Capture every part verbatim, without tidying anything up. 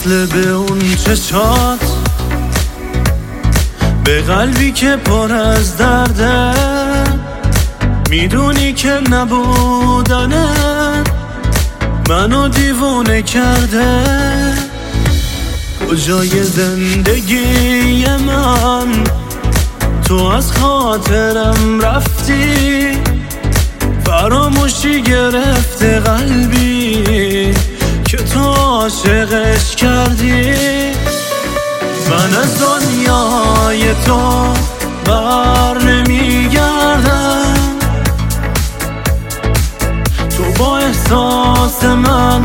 وصل به اون چشات، به قلبی که پر از درده. میدونی که نبودنت منو دیوونه کرده. کجای زندگی من تو از خاطرم رفتی، فراموشی گرفته قلبی که تو عاشقش کردی. من از دنیای تو بر نمیگردم، تو با احساس من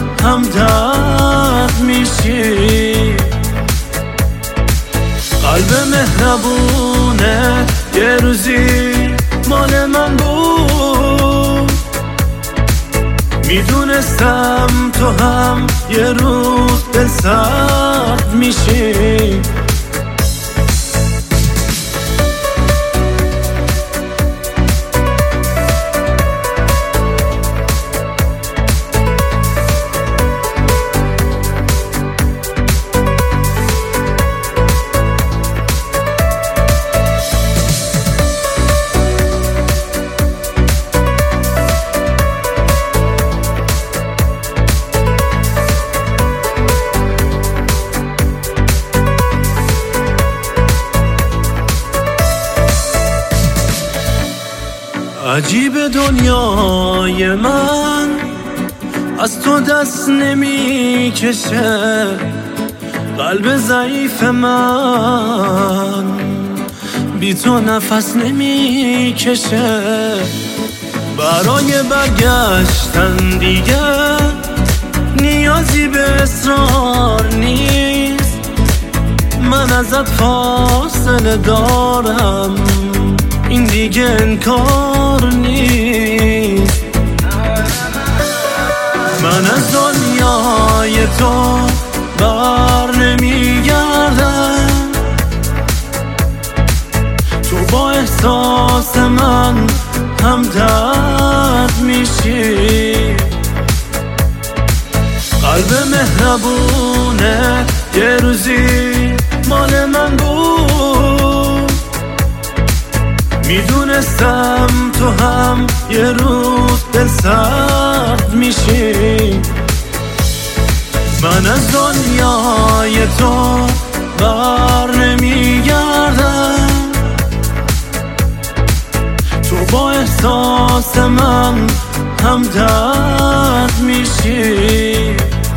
همدرد میشی. قلب مهربونه یه روزی مال من بود، میدونستم تو هم یه روز به سرد میشی. عجیب دنیای من از تو دست نمی کشه، قلب ضعیف من بی تو نفس نمی کشه. برای برگشتن دیگه نیازی به اصرار نیست، من ازت فاصله دارم، این دیگه انکار نیست. من از دنیای تو بر نمیگردم، تو با احساس من همدرد میشی. قلب مهربونه یه روزی مال من بود، میدونستم تو هم یه روز به سرد میشی. من از دنیای تو بر نمیگردم، تو با احساس من همدرد میشی.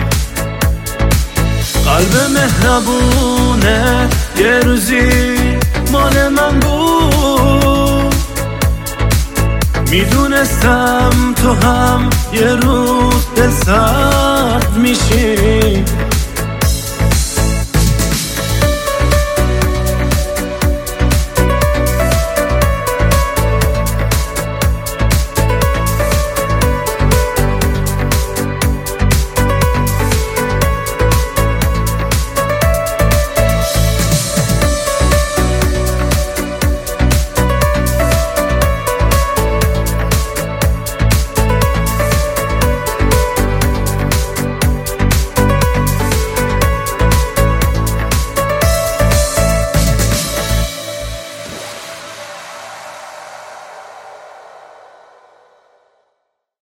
قلب مهربونه یه روزی مال من بود، میدونستم تو هم یه روز به سرد میشی.